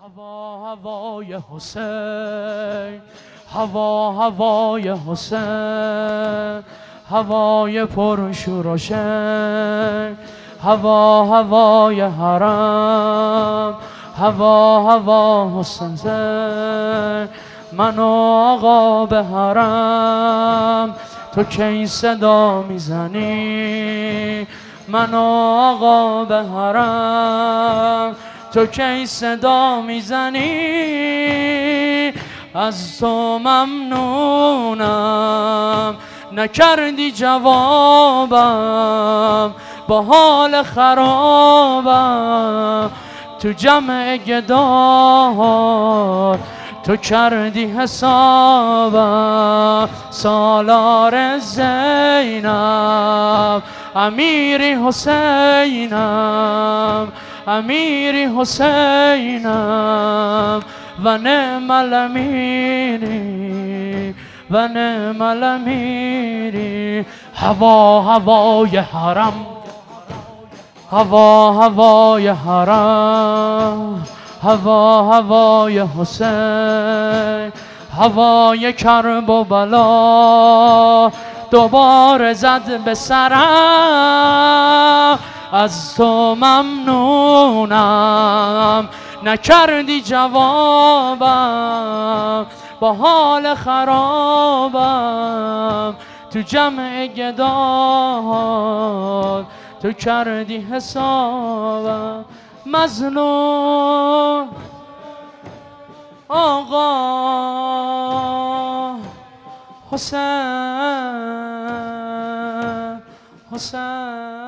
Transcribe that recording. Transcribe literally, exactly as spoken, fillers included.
هوا هوای حسین، هوا هوای حسین، هوای پرشور و شین، هوا هوای حرم، هوا هوا حسین زین. من آقا به حرم تو کی صدا میزنی؟ من آقا به حرم تو کی صدا میزنی؟ از تو ممنونم نکردی جوابم، با حال خرابم تو جمع گدار تو کردی حسابم. سالار زینب امیری حسینم، امیری حسینم و نعم الامیری و نعم الامیری. هوا هوای حرم، هوا هوای حرم، هوا هوای حسین، هوای کرب و بلا دوباره زد به سرم. از تو ممنونم نکردی جوابم، با حال خرابم تو جمع گدار تو کردی حسابم. مظلوم آقا حسین، حسین